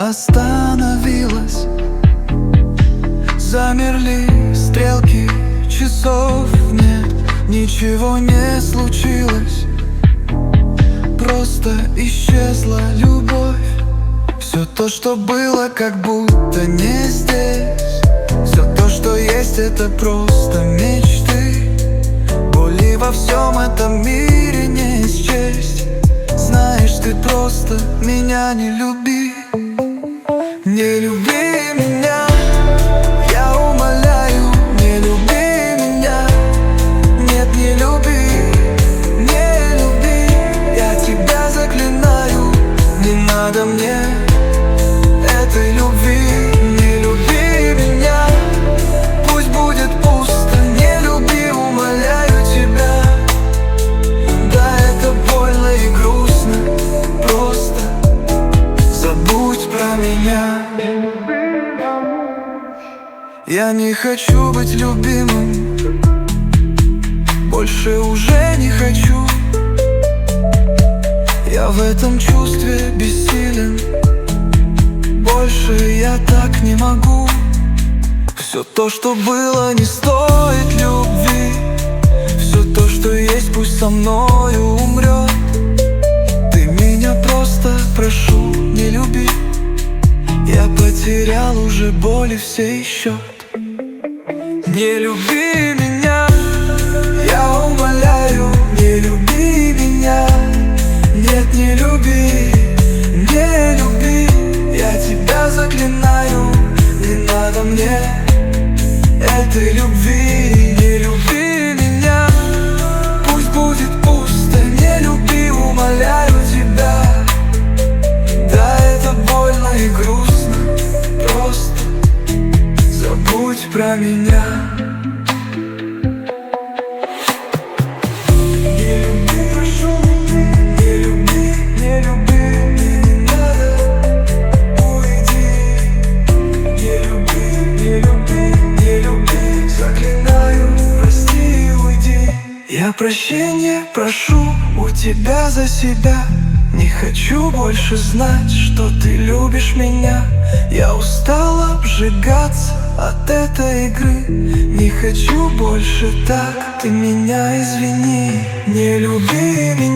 остановилась. Замерли стрелки часов, нет, ничего не случилось. Просто исчезла любовь. Все то, что было, как будто не здесь. Все то, что есть, это просто мечты. Боли во всем этом мире не счесть. Знаешь, ты просто меня не люби. Не люби меня, я умоляю, не люби меня. Нет, не люби, не люби. Я тебя заклинаю, не надо мне этой любви. Не люби меня, пусть будет пусто. Не люби, умоляю тебя. Да, это больно и грустно, просто забудь про меня. Я не хочу быть любимым, больше уже не хочу. Я в этом чувстве бессилен, больше я так не могу. Все то, что было, не стоит любви. Все то, что есть, пусть со мною умрет. Ты меня просто прошу, не люби. Я потерял уже боли в сей счет. Не люби меня, я умоляю, не люби меня. Нет, не люби, не люби. Я тебя заклинаю, не надо мне этой любви. Не люби меня, пусть будет пусто. Не люби, умоляю тебя. Да, это больно и грустно, просто забудь про меня. Не люби, прошу, не люби, не люби. Мне не надо, уйди. Не люби, не люби, не люби. Заклинаю, прости, уйди. Я прощения прошу у тебя за себя. Не хочу больше знать, что ты любишь меня. Я устал обжигаться от этой игры. Не хочу больше так, ты меня извини. Не люби меня.